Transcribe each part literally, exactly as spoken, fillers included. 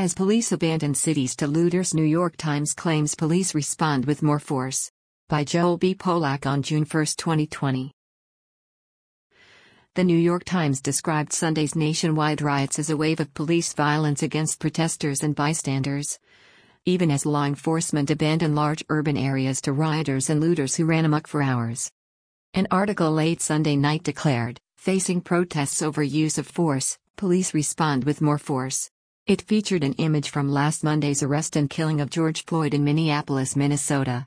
As police abandon cities to looters, New York Times claims police respond with more force. By Joel B. Polak on June first, twenty twenty. The New York Times described Sunday's nationwide riots as a wave of police violence against protesters and bystanders, even as law enforcement abandoned large urban areas to rioters and looters who ran amok for hours. An article late Sunday night declared, facing protests over use of force, police respond with more force. It featured an image from last Monday's arrest and killing of George Floyd in Minneapolis, Minnesota.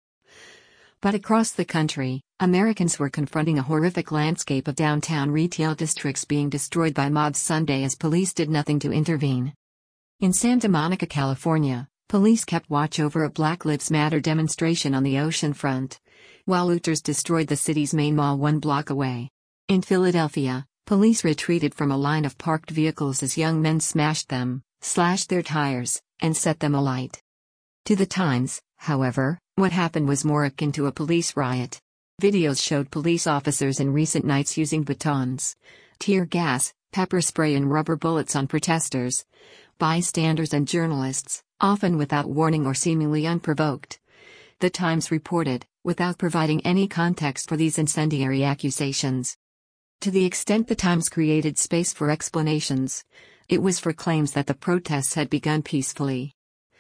But across the country, Americans were confronting a horrific landscape of downtown retail districts being destroyed by mobs Sunday as police did nothing to intervene. In Santa Monica, California, police kept watch over a Black Lives Matter demonstration on the ocean front, while looters destroyed the city's main mall one block away. In Philadelphia, police retreated from a line of parked vehicles as young men smashed them, slashed their tires, and set them alight. To the Times, however, what happened was more akin to a police riot. Videos showed police officers in recent nights using batons, tear gas, pepper spray and rubber bullets on protesters, bystanders and journalists, often without warning or seemingly unprovoked. The Times reported, without providing any context for these incendiary accusations. To the extent the Times created space for explanations, it was for claims that the protests had begun peacefully.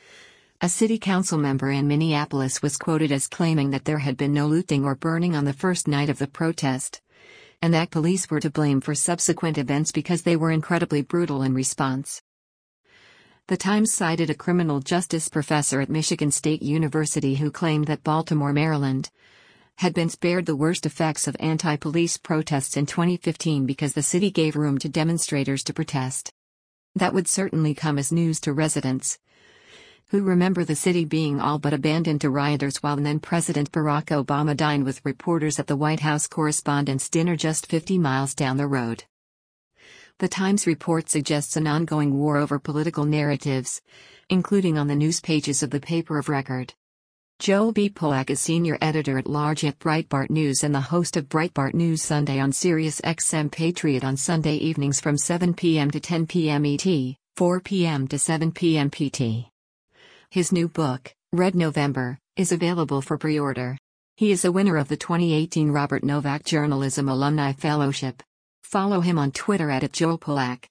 A city council member in Minneapolis was quoted as claiming that there had been no looting or burning on the first night of the protest, and that police were to blame for subsequent events because they were incredibly brutal in response. The Times cited a criminal justice professor at Michigan State University who claimed that Baltimore, Maryland, had been spared the worst effects of anti-police protests in twenty fifteen because the city gave room to demonstrators to protest. That would certainly come as news to residents, who remember the city being all but abandoned to rioters while then-President Barack Obama dined with reporters at the White House Correspondents' Dinner just fifty miles down the road. The Times report suggests an ongoing war over political narratives, including on the news pages of the paper of record. Joel B. Polak is senior editor-at-large at Breitbart News and the host of Breitbart News Sunday on Sirius X M Patriot on Sunday evenings from seven p m to ten p m E T, four p m to seven p m P T. His new book, Red November, is available for pre-order. He is a winner of the twenty eighteen Robert Novak Journalism Alumni Fellowship. Follow him on Twitter at Joel Polak.